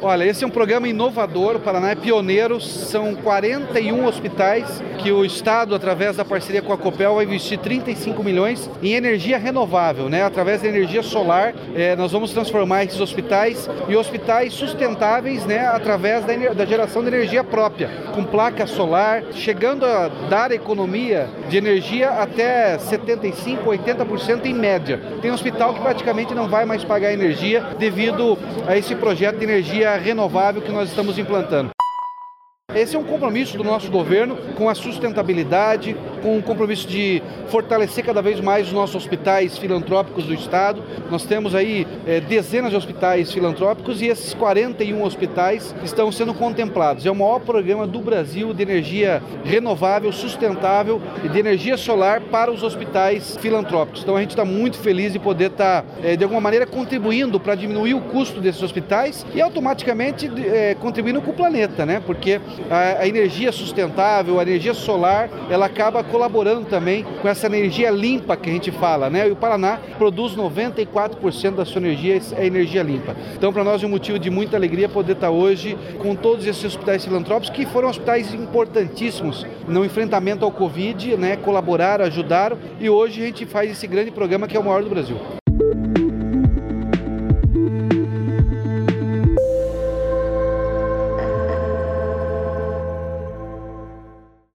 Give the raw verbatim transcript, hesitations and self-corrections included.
Olha, esse é um programa inovador, o Paraná é pioneiro, são quarenta e um hospitais que o Estado, através da parceria com a Copel, vai investir trinta e cinco milhões em energia renovável, né? Através da energia solar, eh, nós vamos transformar esses hospitais em hospitais sustentáveis, né? Através da, da geração de energia própria, com placa solar, chegando a dar economia de energia até setenta e cinco, oitenta por cento em média. Tem hospital que praticamente não vai mais pagar energia devido a esse projeto de energia renovável que nós estamos implantando. Esse é um compromisso do nosso governo com a sustentabilidade, com o compromisso de fortalecer cada vez mais os nossos hospitais filantrópicos do Estado. Nós temos aí é, dezenas de hospitais filantrópicos e esses quarenta e um hospitais estão sendo contemplados. É o maior programa do Brasil de energia renovável, sustentável e de energia solar para os hospitais filantrópicos. Então a gente está muito feliz de poder estar, é, de alguma maneira, contribuindo para diminuir o custo desses hospitais e automaticamente é, contribuindo com o planeta, né? Porque a, a energia sustentável, a energia solar, ela acaba colaborando também com essa energia limpa que a gente fala, né? E o Paraná produz noventa e quatro por cento da sua energia, é energia limpa. Então, para nós é um motivo de muita alegria poder estar hoje com todos esses hospitais filantrópicos, que foram hospitais importantíssimos no enfrentamento ao Covid, né? Colaboraram, ajudaram, e hoje a gente faz esse grande programa que é o maior do Brasil.